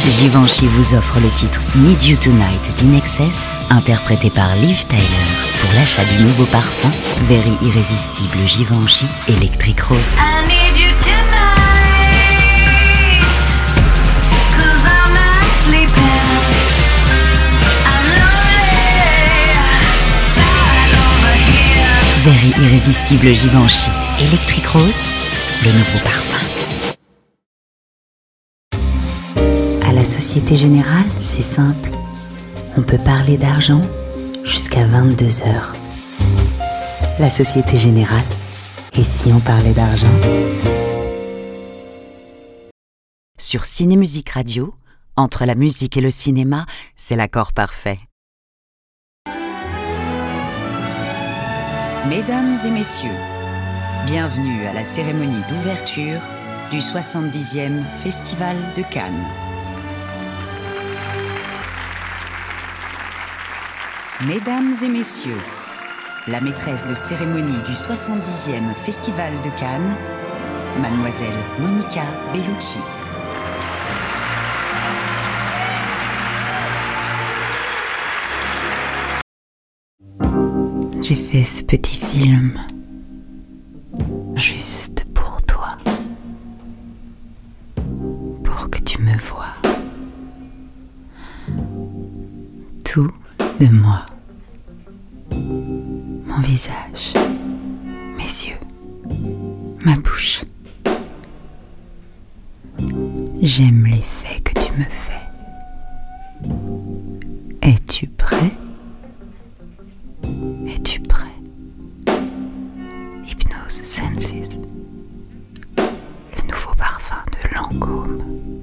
Givenchy vous offre le titre Need You Tonight d'Inexcess, interprété par Liv Tyler, pour l'achat du nouveau parfum Very Irrésistible Givenchy Electric Rose. I need you tonight, 'cause I'm not sleeping. I'm lonely, right over here. Very Irrésistible Givenchy Electric Rose, le nouveau parfum. À la Société Générale, c'est simple. On peut parler d'argent jusqu'à 22h. La Société Générale, et si on parlait d'argent? Sur Ciné-Musique Radio, entre la musique et le cinéma, c'est l'accord parfait. Mesdames et messieurs, bienvenue à la cérémonie d'ouverture du 70e Festival de Cannes. Mesdames et messieurs, la maîtresse de cérémonie du 70e Festival de Cannes, Mademoiselle Monica Bellucci. J'ai fait ce petit film juste pour toi, pour que tu me vois. Tout de moi, mon visage, mes yeux, ma bouche. J'aime l'effet que tu me fais. Es-tu prêt? Es-tu prêt? Hypnose Senses, le nouveau parfum de Lancôme.